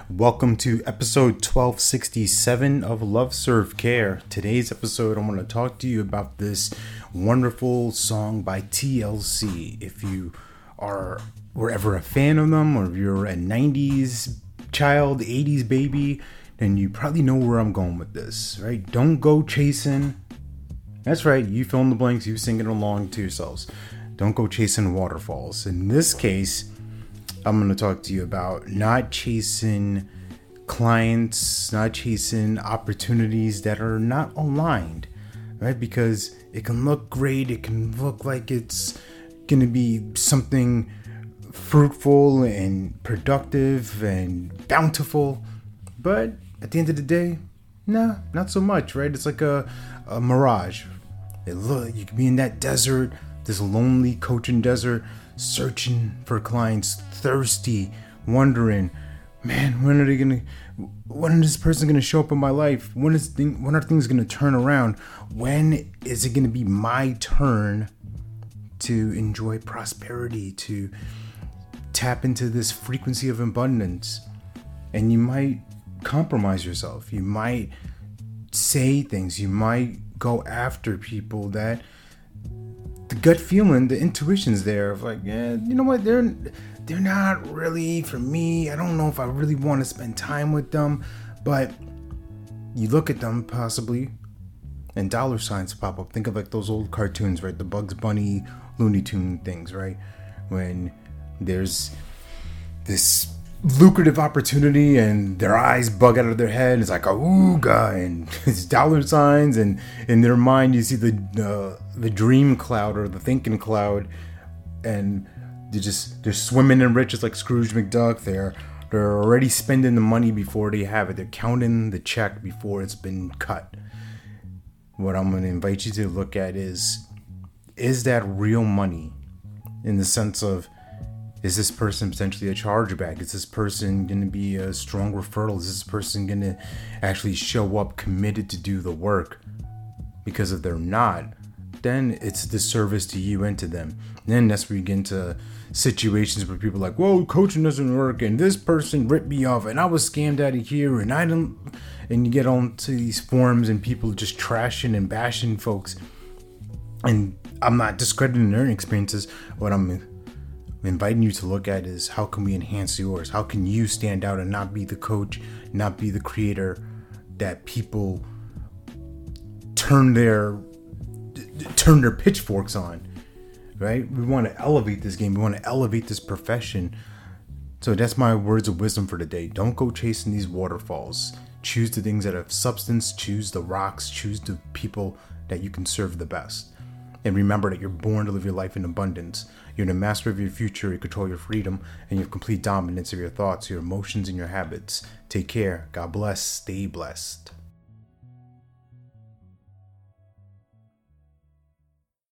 Welcome to episode 1267 of Love Serve Care. Today's episode, I'm going to talk to you about this wonderful song by TLC. If you were ever a fan of them, or if you're a 90s child, 80s baby, then you probably know where I'm going with this, right? Don't go chasing. That's right, you fill in the blanks, you sing it along to yourselves. Don't go chasing waterfalls. In this case, I'm going to talk to you about not chasing clients, not chasing opportunities that are not aligned, right? Because it can look great. It can look like it's going to be something fruitful and productive and bountiful. But at the end of the day, nah, not so much, right? It's like a mirage. You could be in that desert, this lonely coaching desert, searching for clients, thirsty, wondering, man, when is this person gonna show up in my life? When are things gonna turn around? When is it gonna be my turn to enjoy prosperity, to tap into this frequency of abundance? And you might compromise yourself. You might say things. You might go after people that the gut feeling, the intuition's there of like, yeah, you know what, they're not really for me. I don't know if I really want to spend time with them. But you look at them possibly and dollar signs pop up. Think of like those old cartoons, right? The Bugs Bunny, Looney Tune things, right? When there's this lucrative opportunity and their eyes bug out of their head, it's like a ooga, and it's dollar signs, and in their mind you see the dream cloud or the thinking cloud, and they're swimming in riches like Scrooge McDuck. They're already spending the money before they have it. They're counting the check before it's been cut. What I'm going to invite you to look at is that real money, in the sense of, is this person potentially a chargeback? Is this person going to be a strong referral? Is this person going to actually show up committed to do the work? Because if they're not, then it's a disservice to you and to them. Then that's where you get into situations where people are like, whoa, coaching doesn't work, and this person ripped me off, and I was scammed out of here, and I don't. And you get onto these forums and people just trashing and bashing folks. And I'm not discrediting their experiences. What I'm inviting you to look at is, how can we enhance yours? How can you stand out and not be the coach, not be the creator that people turn their pitchforks on, right? We want to elevate this game. We want to elevate this profession. So that's my words of wisdom for today. Don't go chasing these waterfalls. Choose the things that have substance. Choose the rocks. Choose the people that you can serve the best. And remember that you're born to live your life in abundance. You're the master of your future. You control your freedom, and you have complete dominance of your thoughts, your emotions, and your habits. Take care. God bless. Stay blessed.